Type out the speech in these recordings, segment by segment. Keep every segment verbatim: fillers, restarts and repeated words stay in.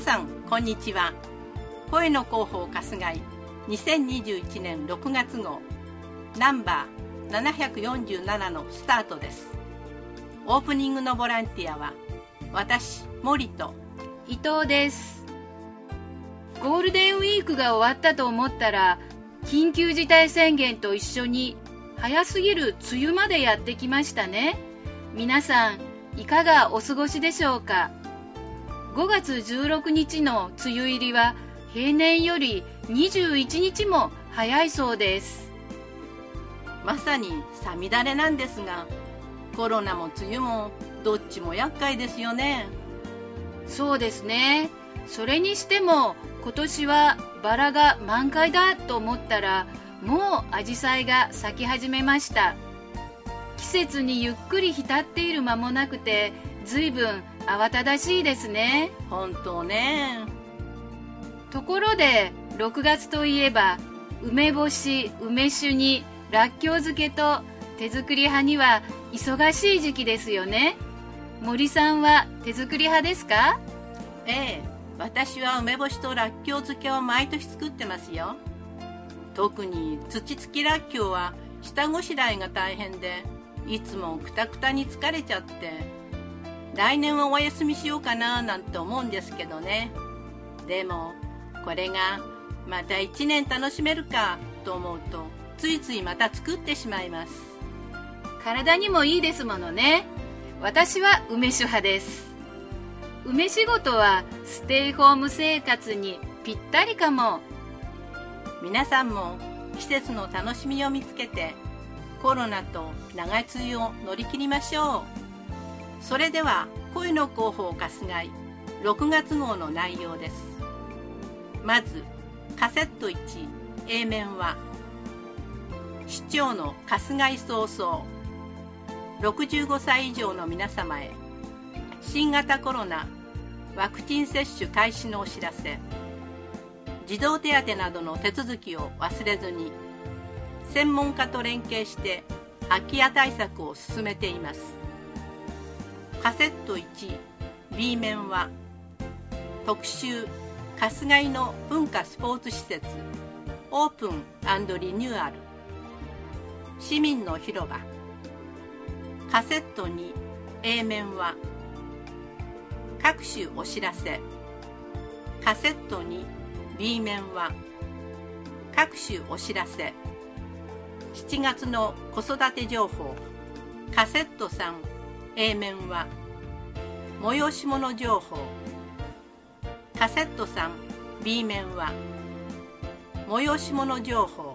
さんこんにちは。声の広報春日井にせんにじゅういちねんろくがつ号ナンバーななひゃくよんじゅうななのスタートです。オープニングのボランティアは私森と伊藤です。ゴールデンウィークが終わったと思ったら緊急事態宣言と一緒に早すぎる梅雨までやってきましたね。皆さんいかがお過ごしでしょうか。ごがつじゅうろくにちの梅雨入りは平年よりにじゅういちにちも早いそうです。 まさにさみだれなんですが、コロナも梅雨もどっちも厄介ですよね。 そうですね。それにしても今年はバラが満開だと思ったらもうアジサイが咲き始めました。季節にゆっくり浸っている間もなくてずいぶん慌ただしいですね。 本当ね。 ところでろくがつといえば梅干し、梅酒にらっきょう漬けと手作り派には忙しい時期ですよね。森さんは手作り派ですか？ ええ、私は梅干しとらっきょう漬けを毎年作ってますよ。特に土付きらっきょうは下ごしらえが大変でいつもくたくたに疲れちゃって来年はお休みしようかななんて思うんですけどね。でもこれがまたいちねん楽しめるかと思うとついついまた作ってしまいます。 体にもいいですものね。私は梅酒派です。梅仕事はステイホーム生活にぴったりかも。 皆さんも季節の楽しみを見つけてコロナと長い梅雨を乗り切りましょう。それでは声の広報春日井ろくがつ号の内容です。まずカセットいち A 面は市長の春日井早々ろくじゅうごさい以上の皆様へ新型コロナワクチン接種開始のお知らせ、児童手当などの手続きを忘れずに専門家と連携して空き家対策を進めています。カセットいち B 面は特集春日井の文化スポーツ施設オープン&リニューアル市民の広場。カセットに A 面は各種お知らせ。カセットに B 面は各種お知らせ。しちがつの子育て情報。カセットさん A 面は催し物情報。カセットさん B 面は催し物情報。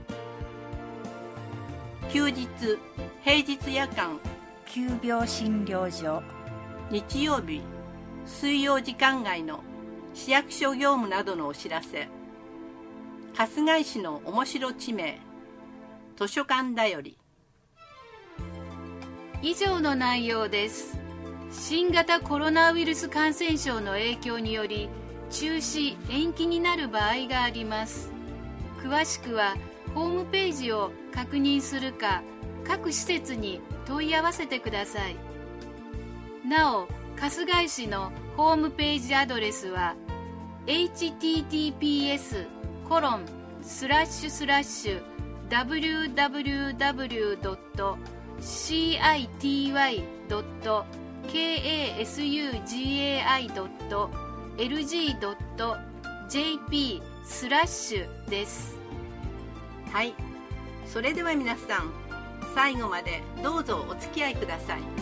休日平日夜間急病診療所。 日曜日水曜時間外の市役所業務などのお知らせ。春日井市の面白地名図書館だより。 以上の内容です。新型コロナウイルス感染症の影響により中止延期になる場合があります。詳しくはホームページを確認するか各施設に問い合わせてください。なお春日井市のホームページアドレスは エイチティーティーピーエスコロンスラッシュスラッシュダブリューダブリューダブリュードットシーアイティーワイドットケーエーエスユージーエーアイドットエルジードットジェーピースラッシュです。 はい、それでは皆さん最後までどうぞお付き合いください。